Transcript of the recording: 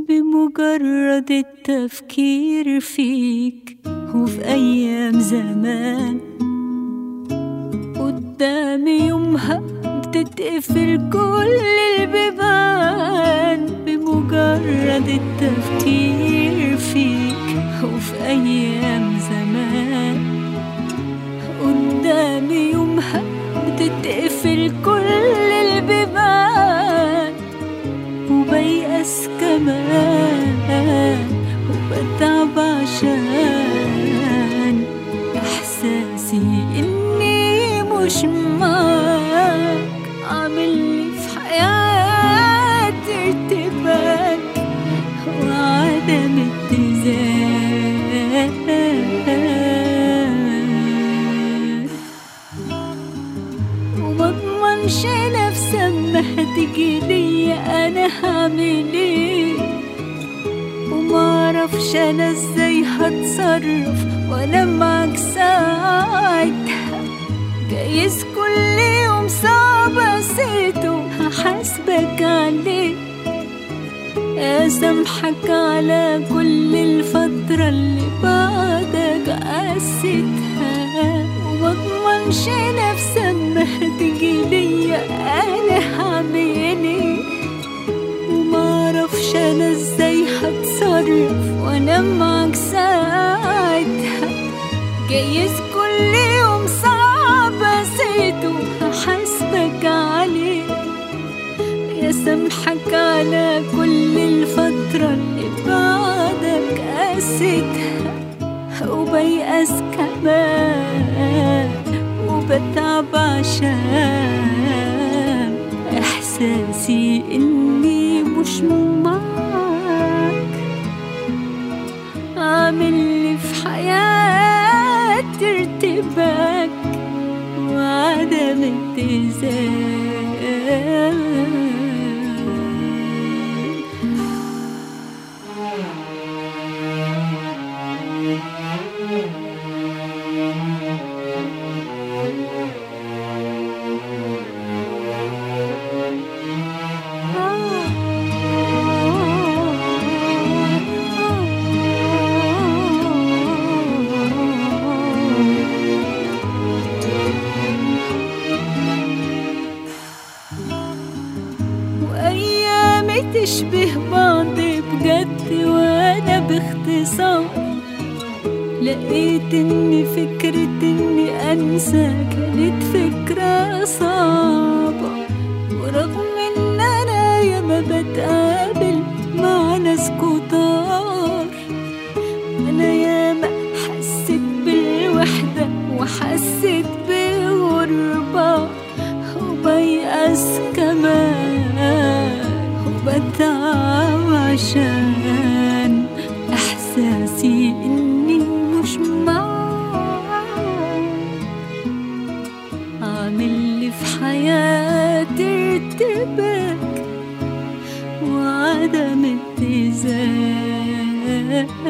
بمجرد التفكير فيك وفي أيام زمان قدامي يومها بتتقفل كل البيبان. بمجرد التفكير فيك وفي أيام زمان قدامي يومها بتتقفل كل البيبان. وبيأس كمان وبتعب عشان إحساسي إني مش معاك. عاملي في حياتي ارتباك وعدم اتزان. ومضمنش نفسي اما هتيجي ليا انا هعمل ايه. ومعرفش انا ازاي هتصرف وانا معاك ساعتها. جايز كل يوم صعب قسيته هحاسبك عليه. اسامحك على كل الفترة اللي بعدك قسيتها. ومضمنش نفسي اما هتيجي ليا انا هعمل ايه. ومعرفش انا ازاي هتصرف وانا معاك ساعتها. جايز كل يوم صعب قسيته هحاسبك عليه. يا سامحك على كل الفترة اللي بعدك قسيتها. وبيأس كمان وبتعب عشان إحساسي إني مش معاك. عاملي في حياتي ارتباك وعدم اتزان. وأيامي تشبه بعض بجد وأنا باختصار. لقيت إن فكرة إني أنسى كانت فكرة صعبة. ورغم إن أنا ياما بتقابل مع ناس كتار أنا ياما حسيت بالوحدة وحسيت بغربة. وبيأس كمان وبتعب عشان إحساسي إني مش معاك. عاملي في حياتي ارتباك وعدم اتزان.